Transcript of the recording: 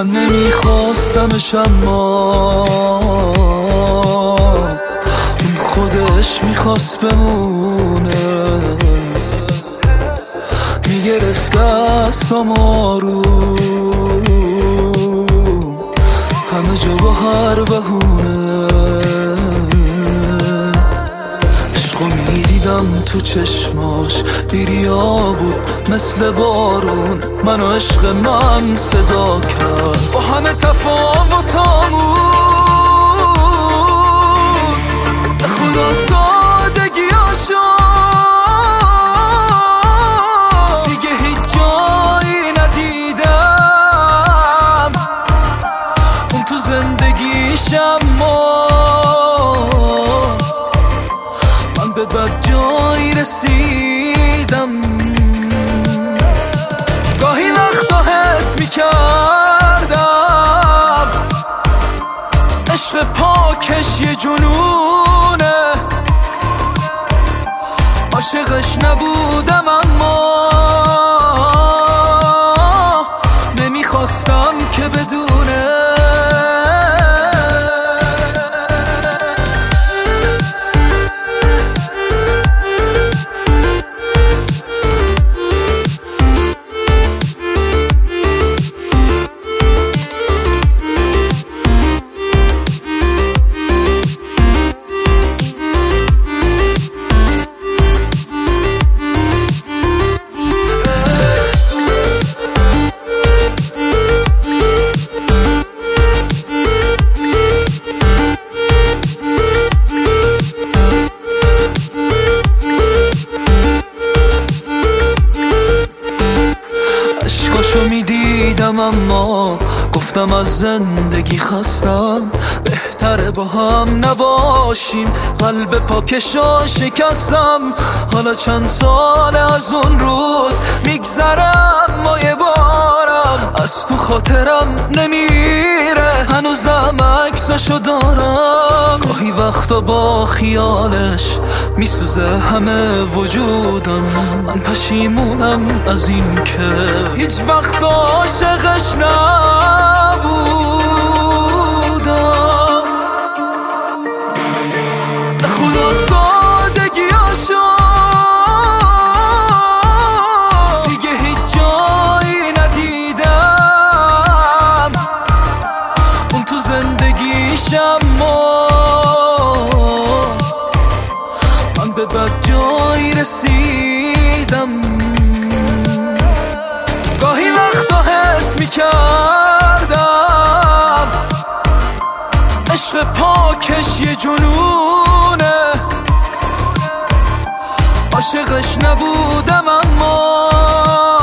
من نمیخواستمش اما اون خودش میخواست بمونه، میگرفت دستم آروم همه جا با هر بهونه. عشقو میدیدم تو چشماش، بیریا بود مثل بارون، منو عشق من صدا کرد با همه تفاوتامون. به خدا سادگیاشو دیگه هیچ جایی ندیدم، اون تو زندگیش اما من به بد جایی رسیدم. گاهی وقتا حس میکردم عشق پاکش یه جنونه، عاشقش نبودم اما نمیخواستم که بدونه. عشقاشو میدیدم اما گفتم از زندگی خستم، بهتره با هم نباشیم، قلب پاکشو شکستم. حالا چند ساله از اون روز میگذرم، ما یه بارم از تو خاطرم نمیره، هنوزم عکساشو دارم. گاهی وقتا با خیالش میسوزه همه وجودم، من پشیمونم از این که هیچ وقت عاشقش نبودم. به خدا سادگیاشو دیگه هیچ جایی ندیدم، اون تو زندگیش اما من به بد جایی رسیدم. گاهی وقتا حس میکردم عشق پاکش یه جنونه، عاشقش نبودم اما